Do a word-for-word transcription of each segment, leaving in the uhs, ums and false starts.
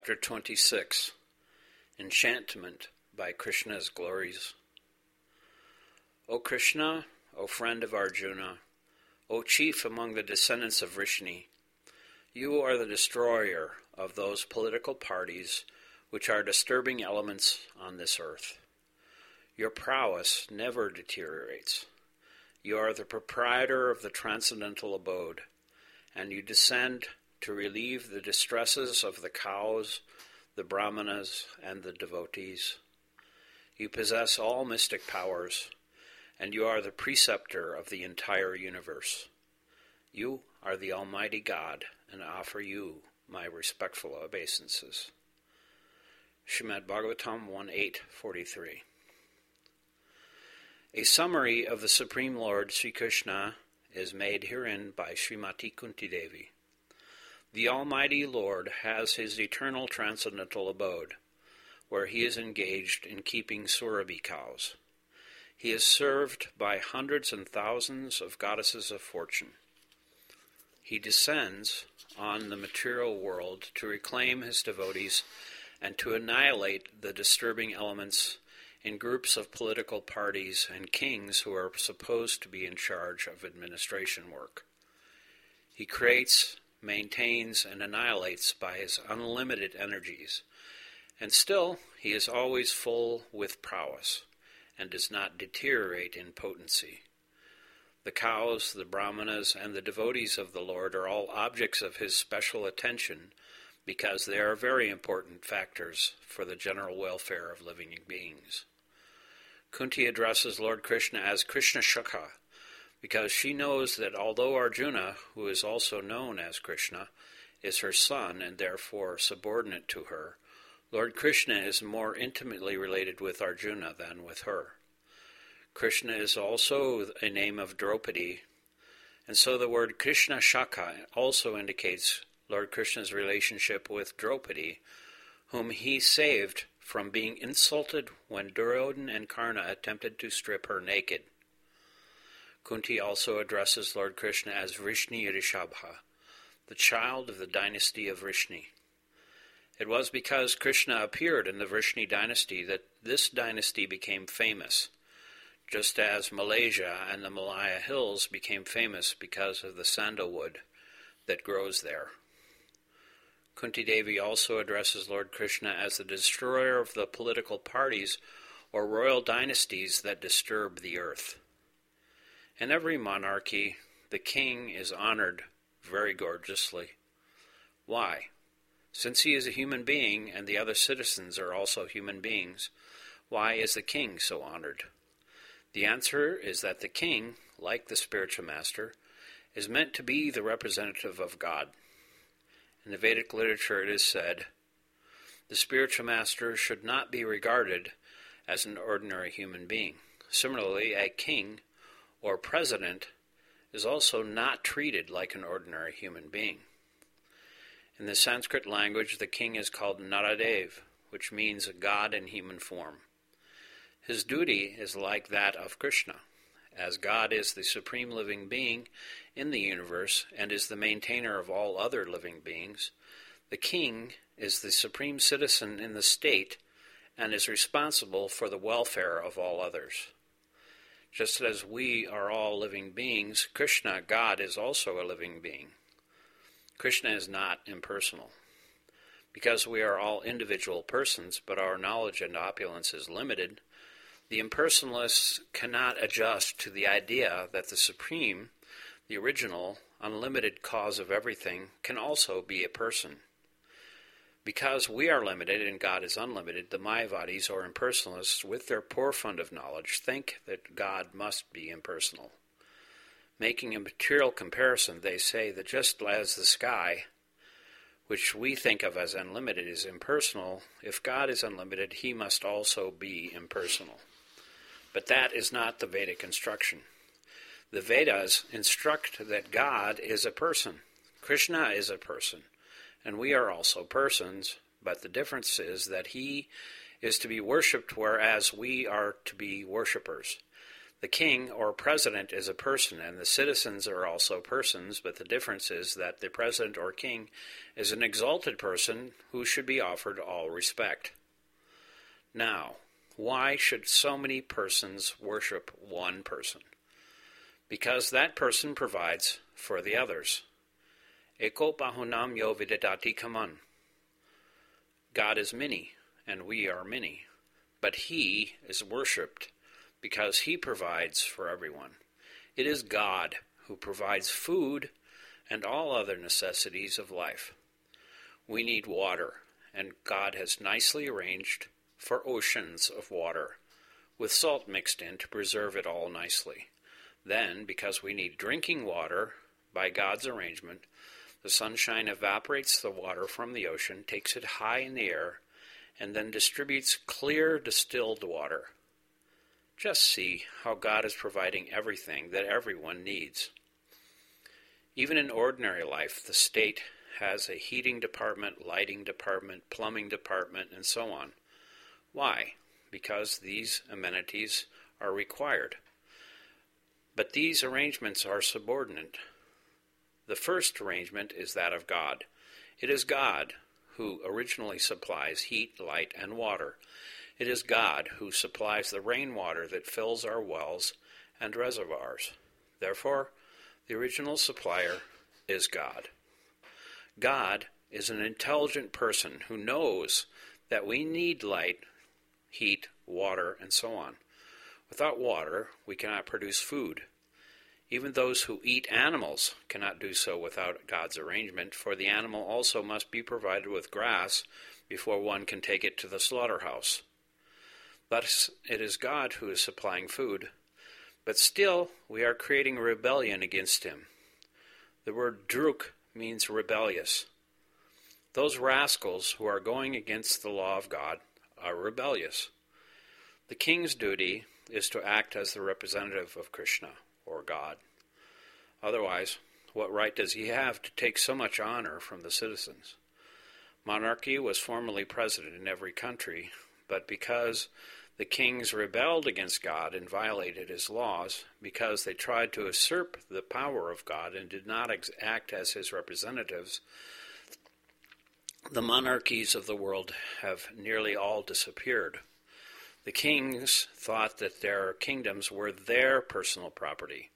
Chapter twenty-six. Enchantment by Krishna's Glories. O Krishna, O friend of Arjuna, O chief among the descendants of Vrishni, you are the destroyer of those political parties which are disturbing elements on this earth. Your prowess never deteriorates. You are the proprietor of the transcendental abode, and you descend to relieve the distresses of the cows, the brahmanas, and the devotees. You possess all mystic powers, and you are the preceptor of the entire universe. You are the Almighty God, and offer you my respectful obeisances. Srimad Bhagavatam one eight forty-three. A summary of the Supreme Lord Sri Krishna is made herein by Srimati Kunti Devi. The Almighty Lord has his eternal transcendental abode, where he is engaged in keeping Surabhi cows. He is served by hundreds and thousands of goddesses of fortune. He descends on the material world to reclaim his devotees and to annihilate the disturbing elements in groups of political parties and kings who are supposed to be in charge of administration work. He creates, maintains, and annihilates by his unlimited energies, and still he is always full with prowess, and does not deteriorate in potency. The cows, the brahmanas, and the devotees of the Lord are all objects of his special attention, because they are very important factors for the general welfare of living beings. Kunti addresses Lord Krishna as Krishna Shakha, because she knows that although Arjuna, who is also known as Krishna, is her son and therefore subordinate to her, Lord Krishna is more intimately related with Arjuna than with her. Krishna is also a name of Draupadi, and so the word Krishna Shakha also indicates Lord Krishna's relationship with Draupadi, whom he saved from being insulted when Duryodhana and Karna attempted to strip her naked. Kunti also addresses Lord Krishna as Vrishni Rishabha, the child of the dynasty of Vrishni. It was because Krishna appeared in the Vrishni dynasty that this dynasty became famous, just as Malaysia and the Malaya Hills became famous because of the sandalwood that grows there. Kunti Devi also addresses Lord Krishna as the destroyer of the political parties or royal dynasties that disturb the earth. In every monarchy, the king is honored very gorgeously. Why? Since he is a human being and the other citizens are also human beings, why is the king so honored? The answer is that the king, like the spiritual master, is meant to be the representative of God. In the Vedic literature it is said, the spiritual master should not be regarded as an ordinary human being. Similarly, a king or president is also not treated like an ordinary human being. In the Sanskrit language, the king is called Naradev, which means a god in human form. His duty is like that of Krishna, as God is the supreme living being in the universe and is the maintainer of all other living beings. The king is the supreme citizen in the state and is responsible for the welfare of all others. Just as we are all living beings, Krishna, God, is also a living being. Krishna is not impersonal. Because we are all individual persons, but our knowledge and opulence is limited, the impersonalists cannot adjust to the idea that the supreme, the original, unlimited cause of everything, can also be a person. Because we are limited and God is unlimited, the Mayavadis or impersonalists, with their poor fund of knowledge, think that God must be impersonal. Making a material comparison, they say that just as the sky, which we think of as unlimited, is impersonal, if God is unlimited, he must also be impersonal. But that is not the Vedic instruction. The Vedas instruct that God is a person. Krishna is a person. And we are also persons, but the difference is that he is to be worshipped, whereas we are to be worshippers. The king or president is a person, and the citizens are also persons, but the difference is that the president or king is an exalted person who should be offered all respect. Now, why should so many persons worship one person? Because that person provides for the others. Eko bahunam yo videdati kaman. God is many, and we are many, but he is worshipped because he provides for everyone. It is God who provides food and all other necessities of life. We need water, and God has nicely arranged for oceans of water, with salt mixed in to preserve it all nicely. Then, because we need drinking water, by God's arrangement, the sunshine evaporates the water from the ocean, takes it high in the air, and then distributes clear distilled water. Just see how God is providing everything that everyone needs. Even in ordinary life, the state has a heating department, lighting department, plumbing department, and so on. Why? Because these amenities are required. But these arrangements are subordinate. The first arrangement is that of God. It is God who originally supplies heat, light, and water. It is God who supplies the rainwater that fills our wells and reservoirs. Therefore, the original supplier is God. God is an intelligent person who knows that we need light, heat, water, and so on. Without water, we cannot produce food. Even those who eat animals cannot do so without God's arrangement, for the animal also must be provided with grass before one can take it to the slaughterhouse. Thus, it is God who is supplying food, but still we are creating rebellion against him. The word druk means rebellious. Those rascals who are going against the law of God are rebellious. The king's duty is to act as the representative of Krishna, or God. Otherwise, what right does he have to take so much honor from the citizens? Monarchy was formerly present in every country, but because the kings rebelled against God and violated his laws, because they tried to usurp the power of God and did not ex- act as his representatives, the monarchies of the world have nearly all disappeared. The kings thought that their kingdoms were their personal property.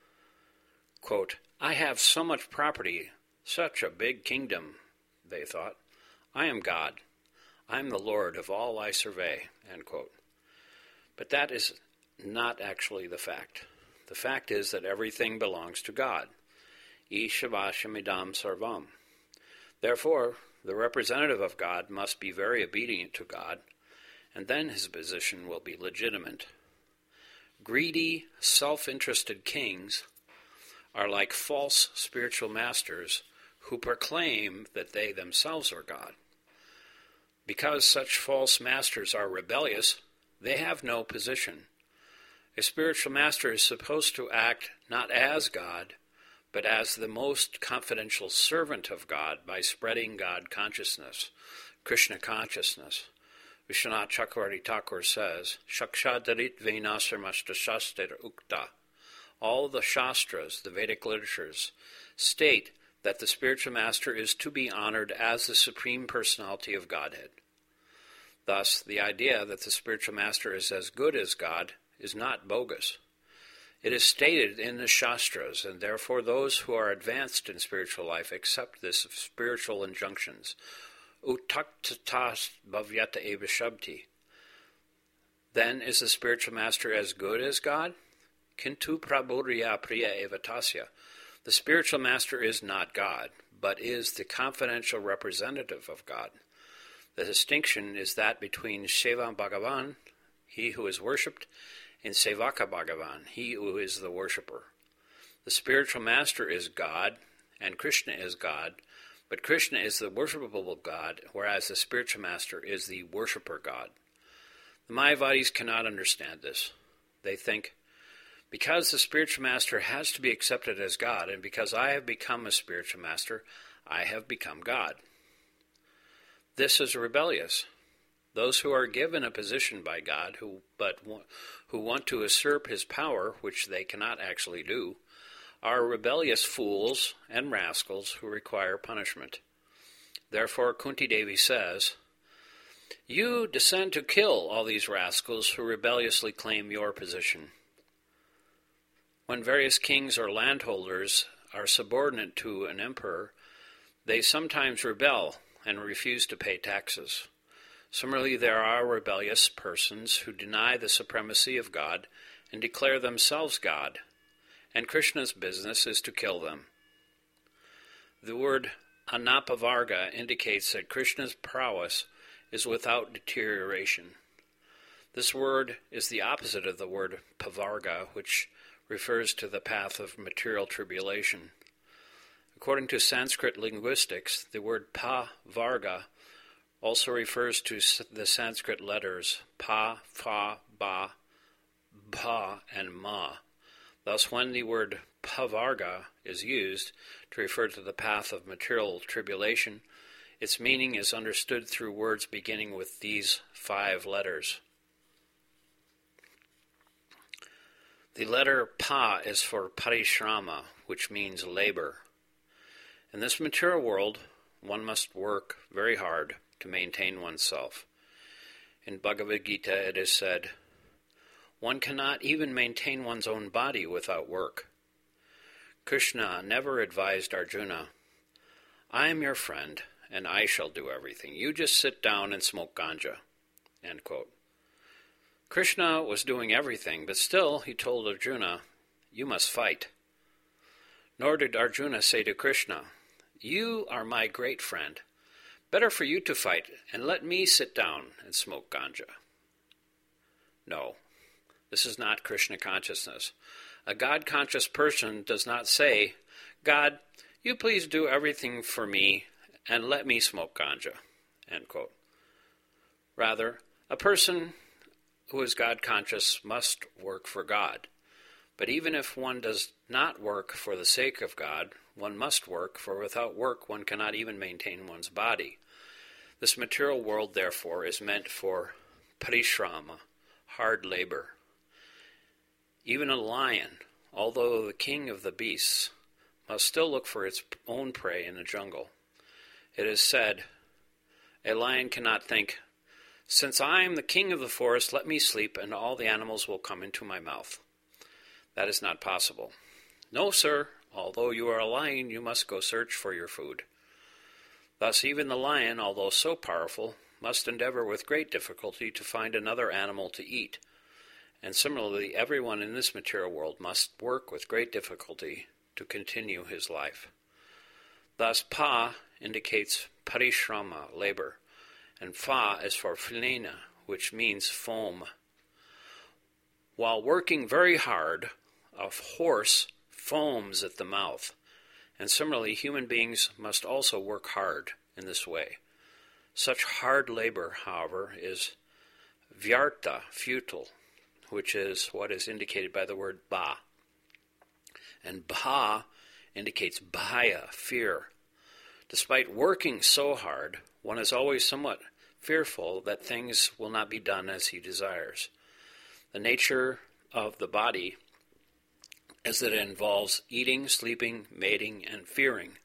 Quote, I have so much property, such a big kingdom, they thought. I am God. I am the Lord of all I survey, end quote. But that is not actually the fact. The fact is that everything belongs to God. Ishavashamidam sarvam. Therefore, the representative of God must be very obedient to God, and then his position will be legitimate. Greedy, self-interested kings are like false spiritual masters who proclaim that they themselves are God. Because such false masters are rebellious, they have no position. A spiritual master is supposed to act not as God, but as the most confidential servant of God by spreading God consciousness, Krishna consciousness. Vishwanath Chakravarti Thakur says, Shakshadarit Venasarmastashaster Ukta. All the Shastras, the Vedic literatures, state that the spiritual master is to be honored as the Supreme Personality of Godhead. Thus, the idea that the spiritual master is as good as God is not bogus. It is stated in the Shastras, and therefore those who are advanced in spiritual life accept this spiritual injunctions. Utaktatas bhavyata eva shabti. Then is the spiritual master as good as God? Kintu prabhurya priya eva tasya. The spiritual master is not God, but is the confidential representative of God. The distinction is that between Seva Bhagavan, he who is worshipped, and Sevaka Bhagavan, he who is the worshipper. The spiritual master is God, and Krishna is God, but Krishna is the worshipable God, whereas the spiritual master is the worshipper God. The Mayavadis cannot understand this. They think, because the spiritual master has to be accepted as God, and because I have become a spiritual master, I have become God. This is rebellious. Those who are given a position by God, who but who want to usurp his power, which they cannot actually do, are rebellious fools and rascals who require punishment. Therefore, Kunti Devi says, "You descend to kill all these rascals who rebelliously claim your position." When various kings or landholders are subordinate to an emperor, they sometimes rebel and refuse to pay taxes. Similarly, there are rebellious persons who deny the supremacy of God and declare themselves God, and Krishna's business is to kill them. The word anapavarga indicates that Krishna's prowess is without deterioration. This word is the opposite of the word pavarga, which refers to the path of material tribulation. According to Sanskrit linguistics, the word pavarga also refers to the Sanskrit letters pa, fa, ba, bha, and ma. Thus, when the word pavarga is used to refer to the path of material tribulation, its meaning is understood through words beginning with these five letters. The letter pa is for parishrama, which means labor. In this material world, one must work very hard to maintain oneself. In Bhagavad Gita it is said, "One cannot even maintain one's own body without work." Krishna never advised Arjuna, "I am your friend, and I shall do everything. You just sit down and smoke ganja." End quote. Krishna was doing everything, but still he told Arjuna, "You must fight." Nor did Arjuna say to Krishna, "You are my great friend. Better for you to fight, and let me sit down and smoke ganja." No, this is not Krishna consciousness. A God-conscious person does not say, "God, you please do everything for me and let me smoke ganja." End quote. Rather, a person who is God-conscious must work for God. But even if one does not work for the sake of God, one must work, for without work one cannot even maintain one's body. This material world, therefore, is meant for parishrama, hard labor. Even a lion, although the king of the beasts, must still look for its own prey in the jungle. It is said, a lion cannot think, "Since I am the king of the forest, let me sleep, and all the animals will come into my mouth." That is not possible. No, sir, although you are a lion, you must go search for your food. Thus even the lion, although so powerful, must endeavor with great difficulty to find another animal to eat. And similarly, everyone in this material world must work with great difficulty to continue his life. Thus, pa indicates parishrama, labor, and fa is for phlena, which means foam. While working very hard, a horse foams at the mouth, and similarly, human beings must also work hard in this way. Such hard labor, however, is vyartha, futile, which is what is indicated by the word ba. And bha indicates bhaya, fear. Despite working so hard, one is always somewhat fearful that things will not be done as he desires. The nature of the body is that it involves eating, sleeping, mating, and fearing.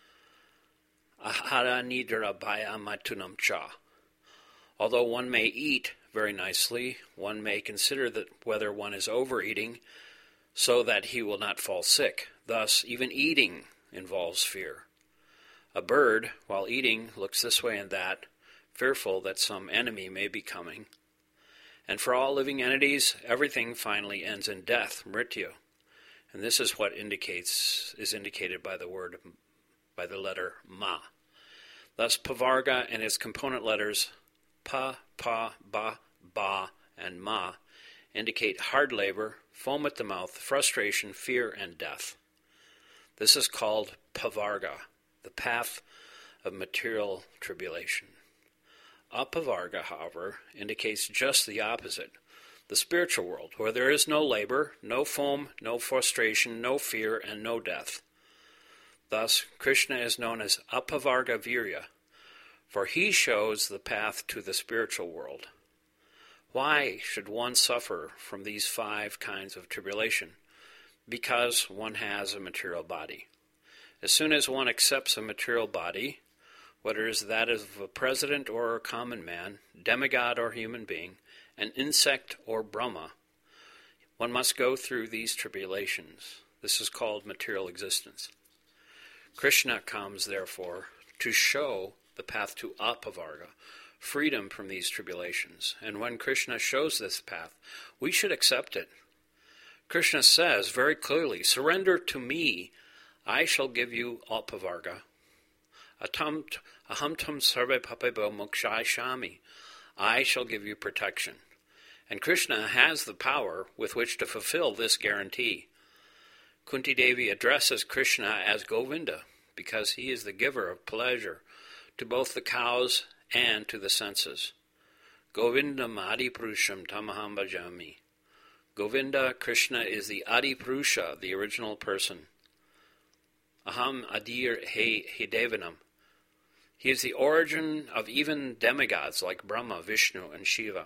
Ahara nidra bhaya matunam cha. Although one may eat very nicely, one may consider that whether one is overeating so that he will not fall sick. Thus, even eating involves fear. A bird, while eating, looks this way and that, fearful that some enemy may be coming. And for all living entities, everything finally ends in death, mrityu. And this is what indicates is indicated by the word, by the letter ma. Thus, pavarga and its component letters pa, pa, ba, ba, and ma indicate hard labor, foam at the mouth, frustration, fear, and death. This is called pavarga, the path of material tribulation. Apavarga, however, indicates just the opposite, the spiritual world, where there is no labor, no foam, no frustration, no fear, and no death. Thus, Krishna is known as Apavarga Virya, for he shows the path to the spiritual world. Why should one suffer from these five kinds of tribulation? Because one has a material body. As soon as one accepts a material body, whether it is that of a president or a common man, demigod or human being, an insect or Brahma, one must go through these tribulations. This is called material existence. Krishna comes, therefore, to show the path to apavarga, freedom from these tribulations. And when Krishna shows this path, we should accept it. Krishna says very clearly, surrender to me, I shall give you apavarga. Atam aham tam sarve papebo mokshai shami. I shall give you protection. And Krishna has the power with which to fulfill this guarantee. Kunti Devi addresses Krishna as Govinda because he is the giver of pleasure to both the cows and to the senses. Govindam Adi Purusham Tamaham Bhajami. Govinda, Krishna, is the Adi Purusha, the original person. Aham Adir He Devanam. He is the origin of even demigods like Brahma, Vishnu, and Shiva.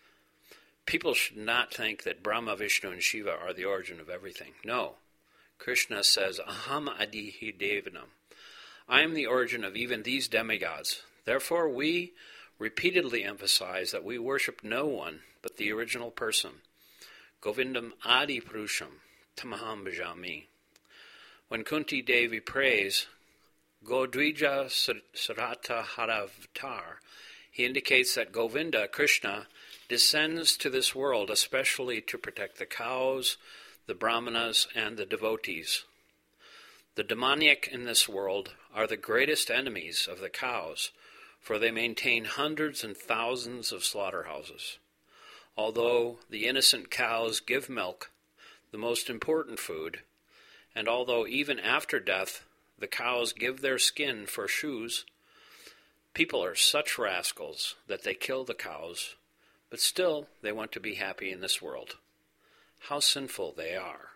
People should not think that Brahma, Vishnu, and Shiva are the origin of everything. No. Krishna says, Aham Adi He Devanam. I am the origin of even these demigods. Therefore, we repeatedly emphasize that we worship no one but the original person. Govindam Adi Purusham Tamaham Bhajami. When Kunti Devi prays, Godvija Sarata Haravatar, he indicates that Govinda, Krishna, descends to this world especially to protect the cows, the brahmanas, and the devotees. The demoniac in this world are the greatest enemies of the cows, for they maintain hundreds and thousands of slaughterhouses. Although the innocent cows give milk, the most important food, and although even after death the cows give their skin for shoes, people are such rascals that they kill the cows, but still they want to be happy in this world. How sinful they are.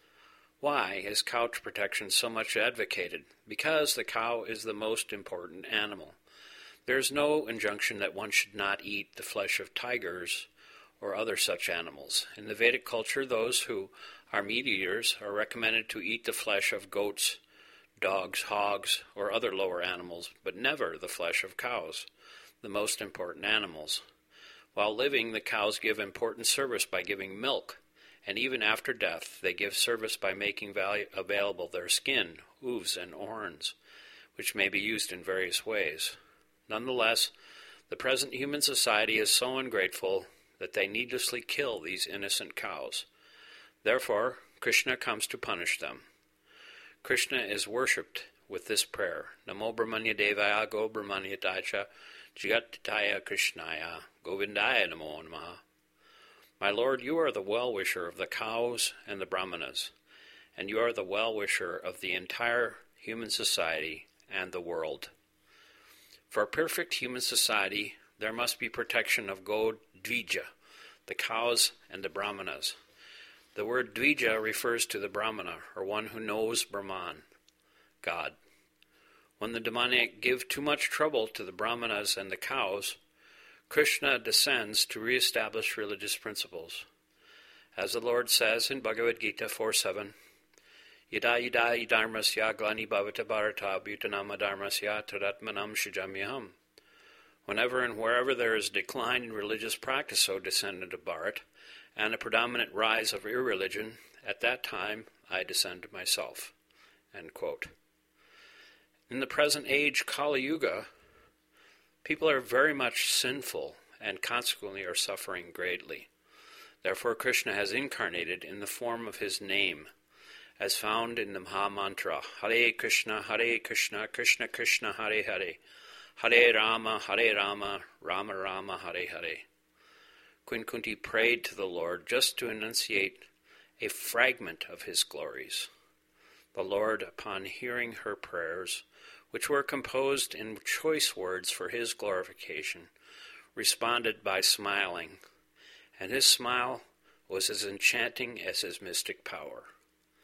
Why is cow protection so much advocated? Because the cow is the most important animal. There is no injunction that one should not eat the flesh of tigers or other such animals. In the Vedic culture, those who are meat eaters are recommended to eat the flesh of goats, dogs, hogs, or other lower animals, but never the flesh of cows, the most important animals. While living, the cows give important service by giving milk, and even after death, they give service by making value available their skin, hooves, and horns, which may be used in various ways. Nonetheless, the present human society is so ungrateful that they needlessly kill these innocent cows. Therefore, Krishna comes to punish them. Krishna is worshipped with this prayer, Namo Brahmanya Devaya Go Brahmanya Dacha Jagatitaya Krishnaya Govindaya Namo Namaha. My Lord, you are the well-wisher of the cows and the brahmanas, and you are the well-wisher of the entire human society and the world. For a perfect human society, there must be protection of Go-Dvija, the cows and the brahmanas. The word Dvija refers to the brahmana, or one who knows Brahman, God. When the demoniac give too much trouble to the brahmanas and the cows, Krishna descends to re-establish religious principles. As the Lord says in Bhagavad Gita four seven, Yada yada idharmasya glani bhavata bharata bhutanama dharmasya tadatmanam shijamyaham. Whenever and wherever there is a decline in religious practice, O descendant of Bharat, and a predominant rise of irreligion, at that time I descend myself. End quote. In the present age, Kali Yuga, people are very much sinful and consequently are suffering greatly. Therefore, Krishna has incarnated in the form of his name, as found in the Maha Mantra, Hare Krishna, Hare Krishna, Krishna Krishna, Hare Hare, Hare Rama, Hare Rama, Rama Rama, Hare Hare. Queen Kunti prayed to the Lord just to enunciate a fragment of his glories. The Lord, upon hearing her prayers, which were composed in choice words for his glorification, responded by smiling, and his smile was as enchanting as his mystic power.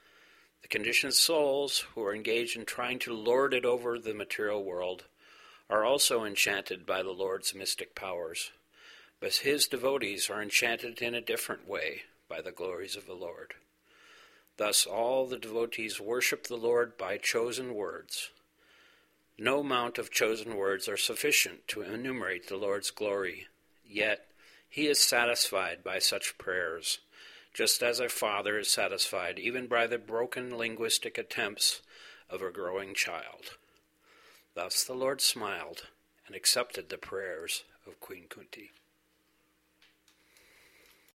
The conditioned souls who are engaged in trying to lord it over the material world are also enchanted by the Lord's mystic powers, but his devotees are enchanted in a different way by the glories of the Lord. Thus all the devotees worship the Lord by chosen words. No amount of chosen words are sufficient to enumerate the Lord's glory, yet he is satisfied by such prayers, just as a father is satisfied even by the broken linguistic attempts of a growing child. Thus the Lord smiled and accepted the prayers of Queen Kunti.